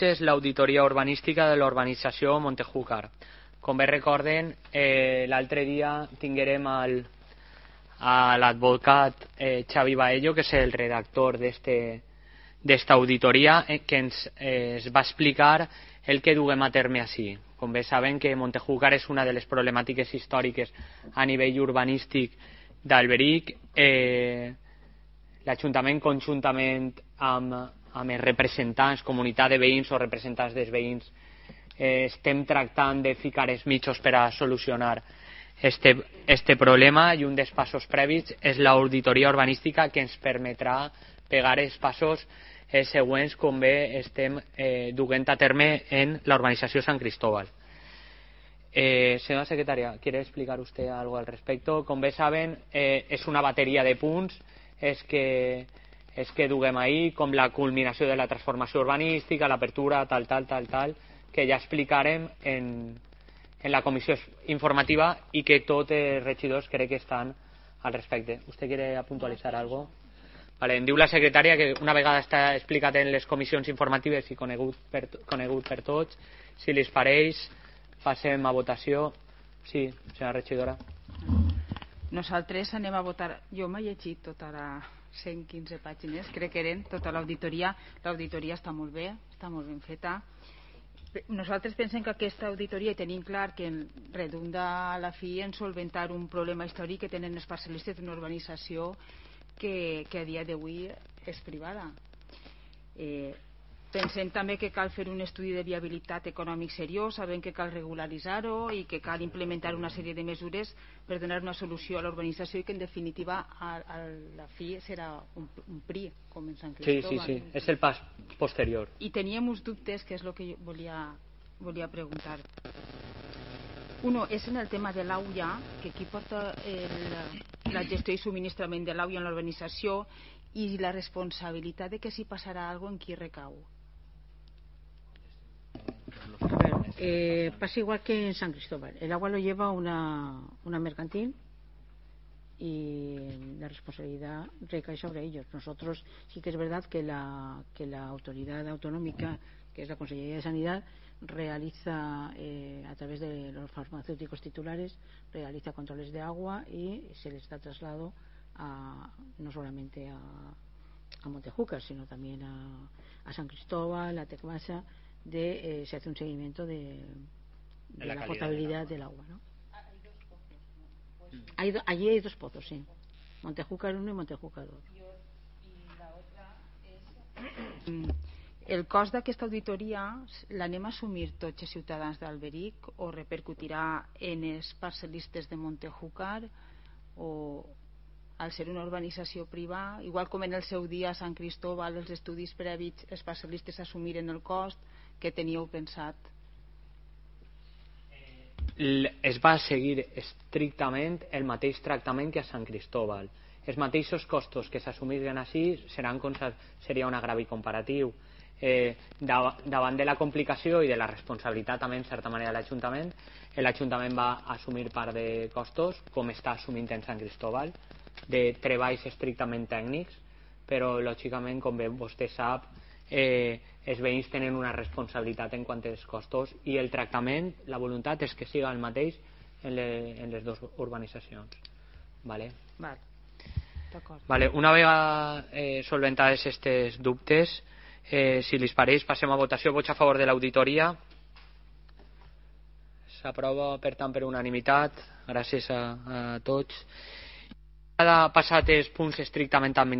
és l'auditoria urbanística de l'urbanització Montejúcar. Com bé recorden, l'altre dia tinguérem a l'advocat Xavi Baello, que és el redactor d'esta auditoria, que ens va explicar el que duguem a terme així. Com bé saben, que Montejúcar és una de les problemàtiques històriques a nivell urbanístic d'Alberic. L'Ajuntament, conjuntament amb els representants, comunitat de veïns o representants dels veïns, estem tractant de ficar els mitjos per a solucionar este problema, i un dels passos previs és l'auditoria urbanística, que ens permetrà pegar els passos següents, com bé estem duent a terme en la urbanització Sant Cristóbal. Señora secretaria, ¿quiere explicar usted algo al respecto? Como bé saben, és una bateria de punts és que duguem ahir, com la culminació de la transformació urbanística, l'apertura, tal, que ja explicarem en la comissió informativa, i que tots els regidors crec que estan al respecte. ¿Usted quiere puntualitzar algo? Vale, em diu la secretària que una vegada està explicat en les comissions informatives i conegut per tots, si li pareix, passem a votació. Sí, senyora regidora. Nosaltres anem a votar. Jo m'he llegit tota la 115 pàgines, crec que eren tota l'auditoria. L'auditoria està molt bé, està molt ben feta. Nosaltres pensem que aquesta auditoria, i tenim clar que redunda a la fi en solventar un problema històric que tenen els parcel·listes d'una urbanització que a dia d'avui és privada. Pensem també que cal fer un estudi de viabilitat econòmic seriós, sabent que cal regularitzar-ho i que cal implementar una sèrie de mesures per donar una solució a l'urbanització, i que en definitiva a la fi serà un PRI, com en Sant Cristóbal. Sí, és el pas posterior. I teníem uns dubtes, que és el que volia preguntar. Uno és en el tema de l'AUIA, que qui porta la gestió i subministrament de l'AUIA en l'urbanització, i la responsabilitat de que si passarà alguna cosa, en qui recau. Pasa igual que en San Cristóbal. El agua lo lleva una mercantil y la responsabilidad recae sobre ellos. Nosotros sí que es verdad que la autoridad autonómica, que es la Consellería de Sanidad, realiza a través de los farmacéuticos titulares, realiza controles de agua y se les da traslado no solamente a Montejúcar, sino también a San Cristóbal, a Tecmasa, se hace un seguimiento de la potabilidad del agua, ¿no? Allí hay dos pozos, sí. Montejúcar 1 y Montejúcar 2. El cost d'aquesta auditoria l'anem a assumir tots els ciutadans d'Alberic, o repercutirà en els parcel·listes de Montejúcar, o al ser una urbanització privada, igual com en el seu dia a Sant Cristóbal, els estudis previs, els parcel·listes assumiren el cost? Què teníeu pensat? Es va seguir estrictament el mateix tractament que a Sant Cristóbal. Els mateixos costos que s'assumiren així seria un agravi comparatiu. Davant de la complicació i de la responsabilitat també en certa manera de l'Ajuntament va assumir part de costos, com està assumint en Sant Cristóbal, de treballs estrictament tècnics, però lògicament, com bé vostè sap, els veïns tenen una responsabilitat en quant als costos, i el tractament, la voluntat és que siga el mateix en les dues urbanitzacions. Vale. Una vegada solventades aquests dubtes, si li pareix, passem a votació. Vots a favor de l'auditoria. S'aprova, per tant, per unanimitat. Gràcies a tots. Ha passat els punts estrictament administratius.